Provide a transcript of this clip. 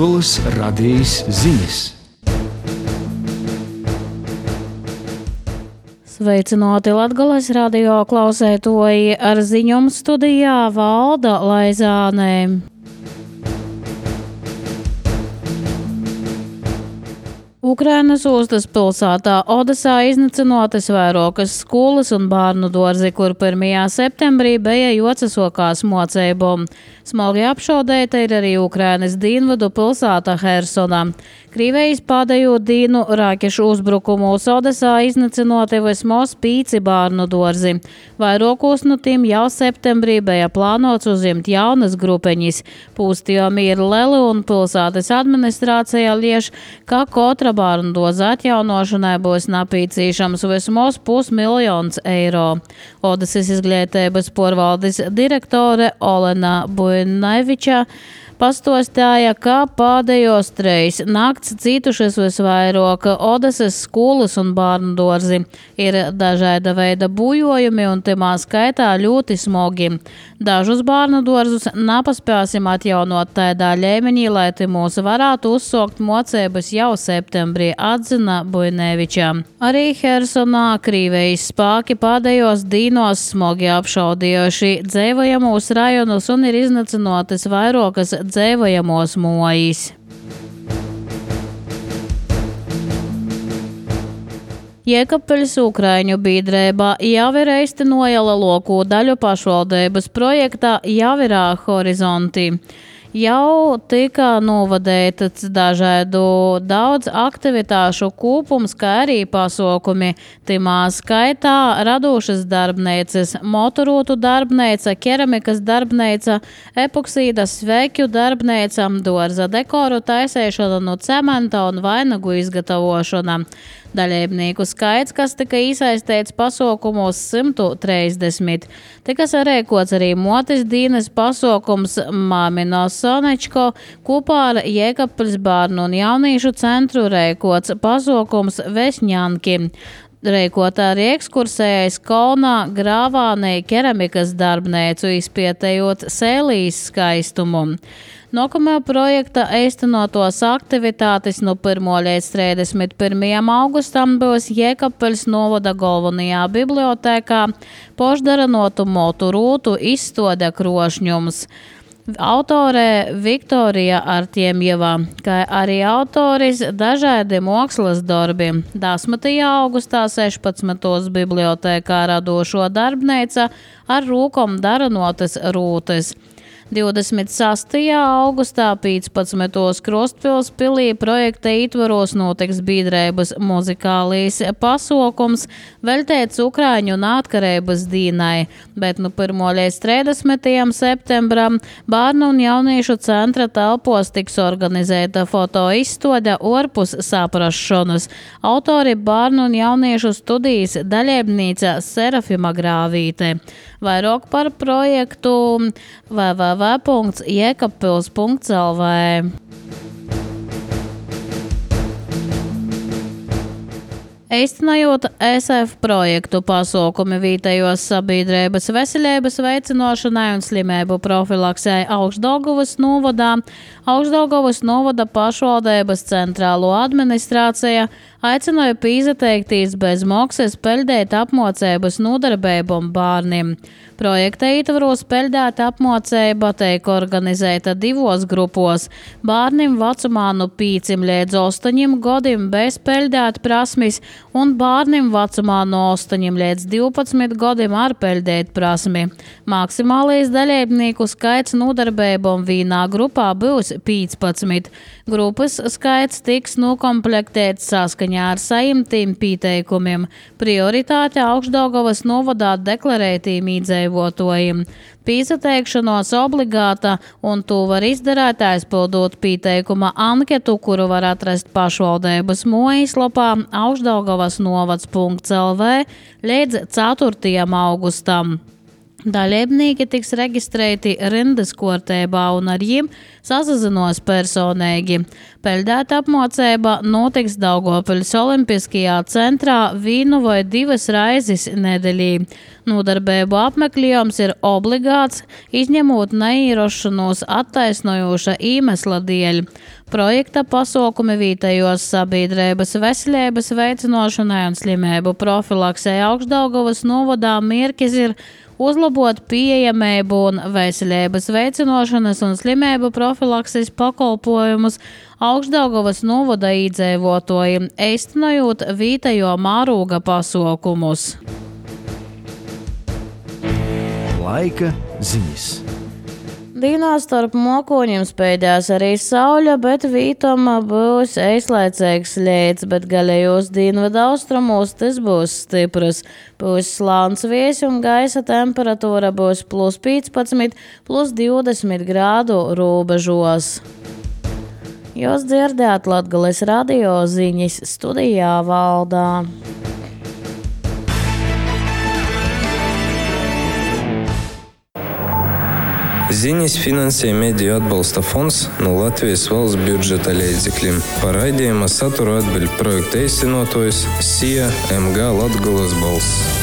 Latgolas radījis ziņas. Sveicināti Latgolas radio klausētoji, ar ziņām studijā Valda Laizānē. Ukrainas ostas pilsētā Odesā iznīcinātas vairākas skolas un bērnu dārzi, kur 1. septembrī bija jocasokās mocībām. Smagi apšaudēta ir arī Ukrainas dienvidu pilsēta Hersona. Krievijas pēdējo dienu rakešu uzbrukumos Odesā iznīcināti vismaz 5 bērnu dārzi. Vairākos no tiem jau septembrī bija plānots uzimt jaunas grupeņas. Pūstījumi ir lieli un pilsētas administrācija liež, ka katra bērnu dārza atjaunošanai būs nepieciešams vismaz $500 000. Odesas izglītības pārvaldes direktore Olena Buļnaviča pastostāja, ka pēdējos 3 nakts citušas visvairāk Odesas skolas un bērnu dārzi. Ir dažāda veida bojojumi un timā skaitā ļoti smogi. Dažus bērnu dārzus nepaspēsim atjaunot tādā līmenī, lai timos varētu uzsākt mocības jau septembrī, atzina Buļneviča. Arī Hersonā Krievijas spēki pēdējos dīnos smogi apšaudījuši dzīvojamos rajonus un ir iznīcinātas vairākas dzīvojamos mojas. Jēkabpeļas Ukraiņu biedrība jau ir īstenoja lielāko daļu pašvaldības projektā Javirā horizonti. Jau tika novadēts daudz aktivitāšu kopums, kā arī pasākumi. Timā skaitā radošas darbnīcas, motorotu darbnīca, keramikas darbnīca, epoksīdas sveikju darbnīca, dārza dekoru taisēšana no cementa un vainagu izgatavošana. Dalībnieku skaits, kas tika iesaistīts pasākumos, 130. Tika sarēkots arī motes dienas pasākums Māmino Sonečko, kopā ar Jēkabpeļas bērnu un jauniešu centru rēkots pasākums Vesņanki. Reikotā arī ekskursējais Kaunā Grāvānī keramikas darbnīcu, izpētējot sēlīs skaistumu. Nākamajā projekta īstenotos aktivitātes no 1. līdz 31. augustam būs Jēkabpeļas novada galvenajā bibliotēkā pašdaranotu motorūtu izstāde krošņums. Autore Viktorija Artjemjeva, kā arī autoris dažādi mākslas darbi. 10. augustā 16. bibliotēkā radošo darbnīca ar rūkom daranotas rūtes. 26. augustā 15. Krustpils pilī projekta ietvaros notiks biedrības muzikālīs pasākums veltēts Ukraiņu neatkarības dienai, bet no 1. līdz 30. septembram bērnu un jauniešu centra telpos tiks organizēta fotoizstāde orpus saprašanas. Autori bērnu un jauniešu studijas dalībnīca Serafima Grāvīte. Vairāk par projektu www.jēkabpils.lv. Īstenojot SF projektu pasākumi vietējos sabiedrības veselības veicināšanai un slimību profilaksei Augšdaugavas novadā, Augšdaugavas novada pašvaldības centrālo administrācija aicināja pīzateikties bez maksas peļdēt apmocības nodarbībām bērniem. Projekta ietvaros peļdēta apmocība tiek organizēta 2 grupos. Bērniem vecumā no 5 līdz 8 gadiem bez peļdēt prasmes un bērniem vecumā no 8 līdz 12 gadiem ar peļdēt prasmi. Maksimālais dalībnieku skaits nodarbībām vienā grupā būs 15. Grupas skaits tiks nokomplektēts saskaņā ar saimtīm pieteikumiem. Prioritāte Augšdaugavas novadā deklarētiem iedzīvotājiem. Piesateikšanos obligāta, un to var izdarīt aizpildot pieteikuma anketu, kuru var atrast pašvaldības mājaslapā augšdaugavasnovads.lv līdz 4. augustam. Dalībnieki tiks reģistrēti rindas kārtībā un ar viņiem sasazinos personīgi. Peļģēta apmācība notiks Daugavpils Olimpiskajā centrā vienu vai divas reizes nedēļā. Nodarbību apmeklējums ir obligāts, izņemot neīrošanos attaisnojoša iemesla dēļ. Projekta pasaukumi vietējos sabiedrības veselības veicināšanai un slimību profilaksei Augšdaugavas novadā mērķis ir uzlabot pieejamību un veselības veicināšanas un slimību profilakses pakalpojumus Augšdaugavas novada iedzīvotājiem, īstenojot vietējo mēroga pasaukumus. Laika ziņas. Dienā starp mokoņiem spēļās arī saule, bet vītam būs īslaicīgs lietus, bet galējos dienvidu austrumos tas būs stiprs. Būs slāns viesi un gaisa temperatūra būs +15, +20 grādu robežos. Jūs dzirdējāt Latgales radio ziņas, studijā Valdā. Ziņas finansē Mediju atbalsta fonds no Latvijas valsts budžeta līdzekļiem. Par raidījuma saturu atbild projekta īstenotājs SIA MG Latgales balss.